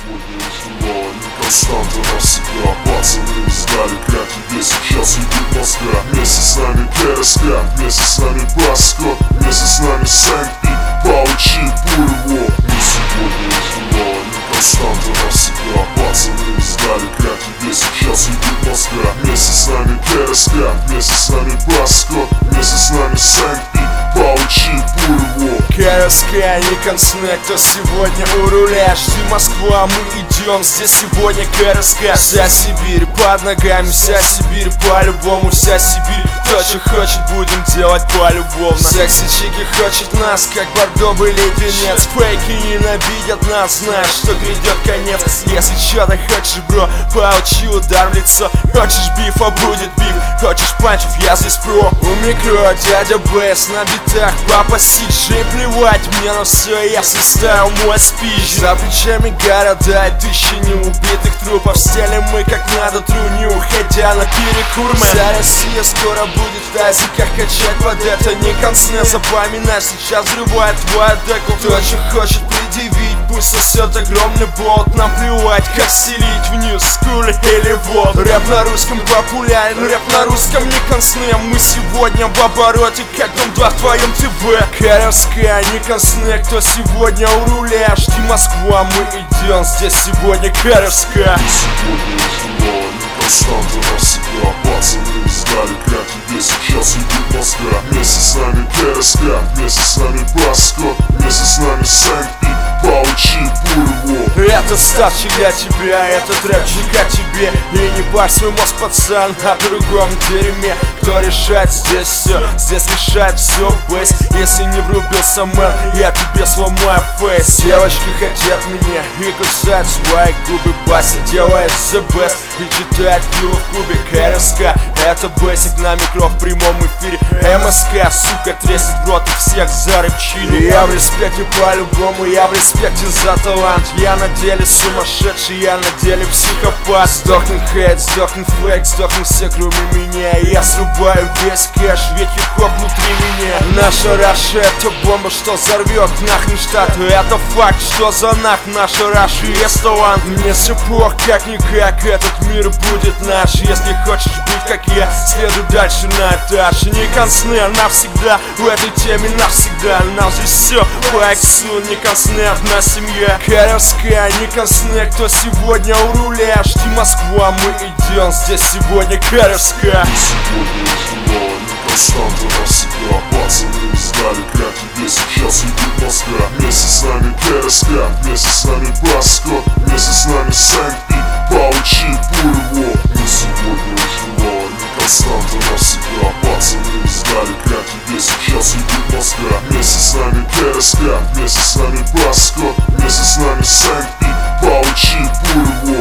сегодня оживала неконстанта навсегда. Пацаны издалека, тебе сейчас идет Москва. Вместе с нами КРСК, вместе с нами Баскот, вместе с нами Сэнк и Паучи Пурво. Мы сегодня оживала неконстанта навсегда. Пацаны издалека, тебе сейчас идет Москва. Вместе с нами КРСК, вместе с нами Баскот, вместе с нами Сэнк и Паучи Пурво. КРСК, Никон Снэк, кто сегодня у руля? Жди Москву, а мы идем, здесь сегодня КРСК. Вся Сибирь под ногами, вся Сибирь по-любому, вся Сибирь. Кто что хочет, будем делать полюбовно. Секси-чики хочет нас, как бордовый леденец. Фейки ненавидят нас, знаешь, что грядет конец. Если что-то хочешь, бро, получи удар в лицо. Хочешь бифа, будет биф. Хочешь панчев, я здесь про. У микро дядя Бэс на битах, папа Сиджи. Плевать мне на все, если ставил мой спич. За плечами города и тысячи неубитых трупов. Стелим мы как надо труню, уходя на перекур. Вся Россия скоро будет в тазиках качать под это. Никон Снэк, запоминай, сейчас взрывает твою деку. Кто что хочет предъявить, пусть сосет огромный болт. Нам плевать, как стелить в ньюс-скуле или вот. Рэп на русском популярен, рэп на русском Никон Снэк. Мы сегодня в обороте, как Дом 2 в твоем ТВ. КРСК, Никон Снэк, кто сегодня у руля? Жди Москву, а мы идем, здесь сегодня КРСК. Сегодня оживала неконстанта навсегда. Пацаны издалека, тебе сейчас идет Москва. Вместе с нами КРСК, вместе с нами Баскот, вместе с нами Сэнк и Паучи Пурво. Этот старчик для тебя, этот рэпчик о тебе. И не парь свой мозг, пацан, о другом дерьме. Кто решает здесь все, здесь решает все бейс. Если не врубился мэр, я тебе сломаю фейс. Девочки хотят меня и кусают свои губы. Бася делает the best и читает пиво в клубе. КРСК, это бейсик на микро в прямом эфире. МСК, сука, трясет в рот и всех за рэпчину. Я в респекте по-любому, я в респекте за талант. Я на деле сумасшедший, я на деле психопат. Сдохнет хейт, сдохнет фейк, сдохнут все кроме меня. Я срубаю весь кэш, ведь хип-хоп внутри меня. Наша Раша это бомба, что взорвет нахрен штат. Это факт, что за нах наша Раша есть талант. Мне все плохо, как-никак, этот мир будет наш. Если хочешь быть как я, следуй дальше на этаж. Никон Снэк навсегда, в этой теме навсегда. Нам здесь все по иксу, Никон Снэк на семье. КРСК, Никон Снэк, кто сегодня у руля? Жди Москву, а мы идем, здесь сегодня КРСК. Сегодня оживала неконстанта навсегда. Пацаны издалека, тебе сейчас идет Москва. Вместе с нами КРСК, вместе с нами Баскот, вместе с нами Сэнк и Паучи Пурво. Мы сегодня оживала неконстанта навсегда. Пацаны издалека, тебе сейчас идет Москва. Вместе с нами КРСК, вместе с нами Баскот, вместе с нами Сэнк и Паучи Пурво.